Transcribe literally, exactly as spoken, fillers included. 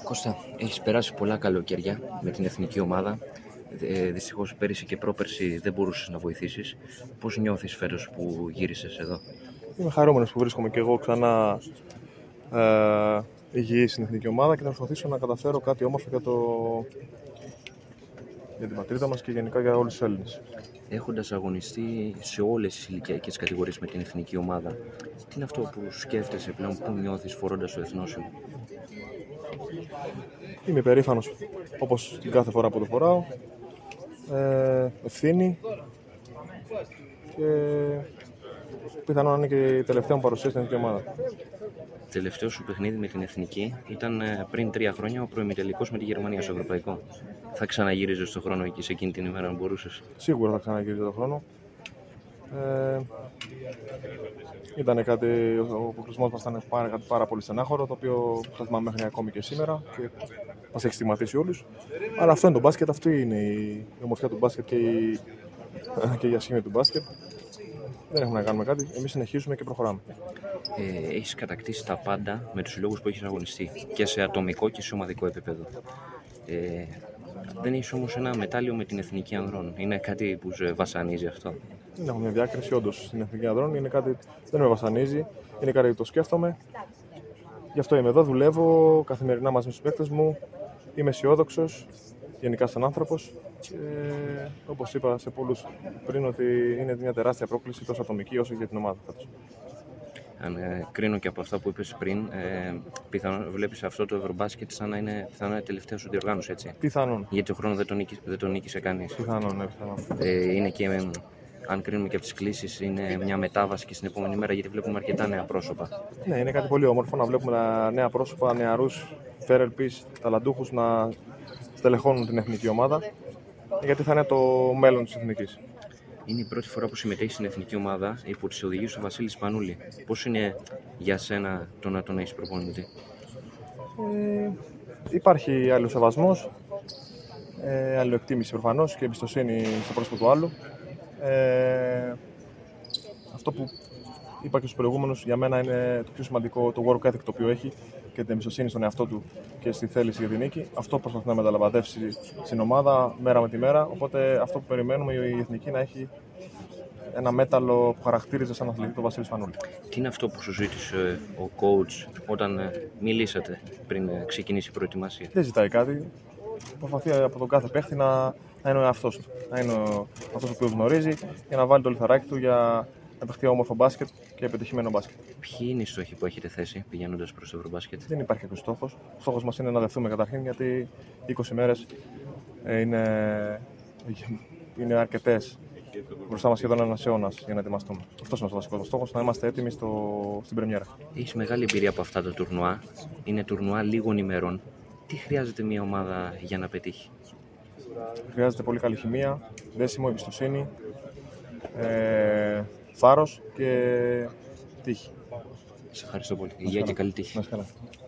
Κώστα, έχεις περάσει πολλά καλοκαίρια με την εθνική ομάδα. Ε, δυστυχώς πέρυσι και πρόπερσι δεν μπορούσες να βοηθήσεις. Πώς νιώθεις φέτος που γύρισες εδώ? Είμαι χαρούμενος που βρίσκομαι και εγώ ξανά ε, υγιής στην εθνική ομάδα και θα προσπαθήσω να καταφέρω κάτι όμορφο για, το... για την πατρίδα μας και γενικά για όλους τους Έλληνες. Έχοντας αγωνιστεί σε όλες τις ηλικιακές κατηγορίες με την εθνική ομάδα, τι είναι αυτό που σκέφτεσαι πλέον, που νιώθεις φορώντας το εθνόσημο? Είμαι υπερήφανος, όπως την κάθε φορά που το φοράω. Ε, ευθύνη και πιθανόν να είναι και η τελευταία μου παρουσία στην εθνική ομάδα. Τελευταίο σου παιχνίδι με την εθνική ήταν πριν τρία χρόνια ο προημιτελικός με τη Γερμανία στο Ευρωπαϊκό. Θα ξαναγύριζες στον χρόνο εκεί σε εκείνη την ημέρα, αν μπορούσες? Σίγουρα θα ξαναγύριζα τον χρόνο. Ε, ήταν κάτι, ο αποκλεισμός μας ήταν πάρα, κάτι πάρα πολύ στενάχωρο, το οποίο θα θυμάμαι μέχρι ακόμη και σήμερα και μας έχει στιγματίσει όλους. Αλλά αυτό είναι το μπάσκετ, αυτή είναι η ομορφιά του μπάσκετ και η, και η ασχήμια του μπάσκετ. Δεν έχουμε να κάνουμε κάτι, εμείς συνεχίζουμε και προχωράμε. Ε, έχεις κατακτήσει τα πάντα με τους συλλόγους που έχεις αγωνιστεί και σε ατομικό και σε ομαδικό επίπεδο. Ε, δεν έχεις όμως ένα μετάλλιο με την εθνική ανδρών. Είναι κάτι που σε βασανίζει αυτό? Δεν έχω μια διάκριση, όντως στην εθνική ανδρών είναι κάτι δεν με βασανίζει, είναι κάτι που το σκέφτομαι. Γι' αυτό είμαι εδώ, δουλεύω καθημερινά μαζί με τους παίκτες μου, είμαι αισιόδοξος, γενικά σαν άνθρωπος. Και όπως είπα σε πολλούς πριν, ότι είναι μια τεράστια πρόκληση τόσο ατομική όσο και για την ομάδα. Αν ε, κρίνω και από αυτά που είπες πριν, ε, πιθανόν βλέπεις αυτό το Ευρωμπάσκετ σαν να είναι πιθανόν η τελευταία σου διοργάνωση, έτσι? Πιθανόν. Γιατί ο χρόνος δεν τον νίκησε, δεν τον νίκησε κανείς. Πιθανόν, ναι, πιθανόν. Ε, είναι και, ε, αν κρίνουμε και από τις κλήσεις, είναι μια μετάβαση και στην επόμενη μέρα, γιατί βλέπουμε αρκετά νέα πρόσωπα. Ναι, είναι κάτι πολύ όμορφο να βλέπουμε νέα πρόσωπα, νεαρούς, φέρελπις, ταλαντούχους να στελεχώνουν την εθνική ομάδα, γιατί θα είναι το μέλλον της εθνικής. Είναι η πρώτη φορά που συμμετέχει στην εθνική ομάδα υπό τις οδηγίες του Βασίλη Σπανούλη. Πώς είναι για σένα το να τον έχεις προπονητή? Ε, υπάρχει άλλο σεβασμός, ε, άλλο εκτίμηση προφανώς και εμπιστοσύνη στο πρόσωπο του άλλου. Ε, αυτό που είπα και στους προηγούμενους, για μένα είναι το πιο σημαντικό, το work ethic το οποίο έχει και την εμπιστοσύνη στον εαυτό του και στη θέληση για την νίκη. Αυτό προσπαθεί να μεταλαμπαδεύσει στην ομάδα μέρα με τη μέρα. Οπότε αυτό που περιμένουμε η εθνική να έχει ένα μέταλλο που χαρακτήριζε σαν αθλητή τον Βασίλη Σπανούλη. Τι είναι αυτό που σου ζήτησε ο coach όταν μιλήσατε πριν ξεκινήσει η προετοιμασία? Δεν ζητάει κάτι. Προσπαθεί από τον κάθε παίχτη να, να είναι ο εαυτός του. Να είναι αυτός που γνωρίζει για να βάλει το λιθαράκι του για να παιχτεί όμορφο μπάσκετ και επιτυχημένο μπάσκετ. Ποιοι είναι οι στόχοι που έχετε θέσει πηγαίνοντας προς το Ευρωμπάσκετ? Δεν υπάρχει κάποιος στόχος. Ο στόχος μας είναι να δεχθούμε καταρχήν, γιατί είκοσι μέρες είναι, είναι αρκετές. Μπροστά μας σχεδόν ένας αιώνας για να ετοιμαστούμε. Αυτός είναι ο βασικός στόχος, να είμαστε έτοιμοι στο, στην πρεμιέρα. Έχεις μεγάλη εμπειρία από αυτά τα τουρνουά. Είναι τουρνουά λίγων ημερών. Τι χρειάζεται μια ομάδα για να πετύχει? Χρειάζεται πολύ καλή χημεία, δέσιμο, εμπιστοσύνη, ε, θάρρος και τύχη. Σε ευχαριστώ πολύ. Υγεία και καλή τύχη. Να είσαι καλά.